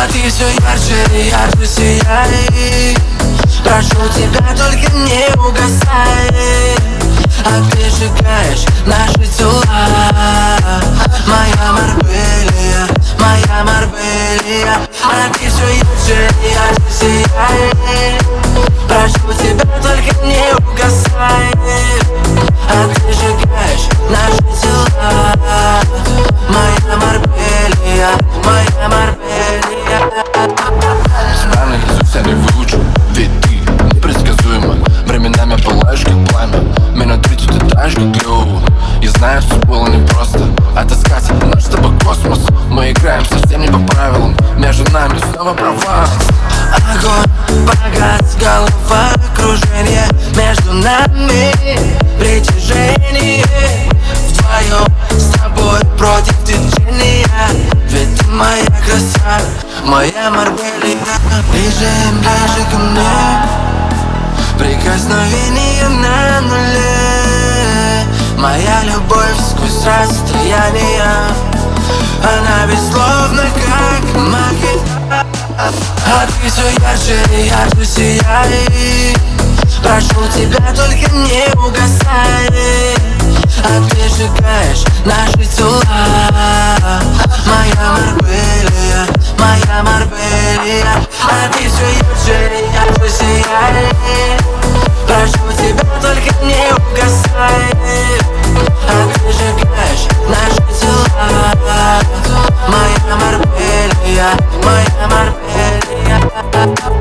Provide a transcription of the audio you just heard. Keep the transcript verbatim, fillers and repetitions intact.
А ты все ярче и ярче сияй. Прошу тебя, только не угасай. А ты сжигаешь наши тела. Моя Марбелия, моя Марбелия. А ты все ярче и ярче сияй. Прошу тебя, только не угасай. А ты сжигаешь наши тела. Моя Марбелия, моя Марбелия. Странных язык я не выучу, ведь ты непредсказуема. Временами пылаешь как пламя, минут тридцать летаешь как лёва. Я знаю, все было непросто отыскать наш с тобой космос. Мы играем совсем не по правилам, между нами снова провал. Огонь погас, головокружение. Между нами притяжение. Вдвоем с тобой против течения. Ведь ты моя краса, моя Марбелия. Ближе, ближе ко мне. Прикосновение на нуле. Моя любовь сквозь расстояние. Она безусловно как магия. А ты все ярче и ярче сияй. Прошу тебя, только не угасай. А ты сжигаешь наши тела. Моя Марбелия, моя Марбелия. А ты все ярче и ярче сияй. Прошу тебя, только не угасай. А ты сжигаешь наши тела. Моя Марбелия, моя Марбелия.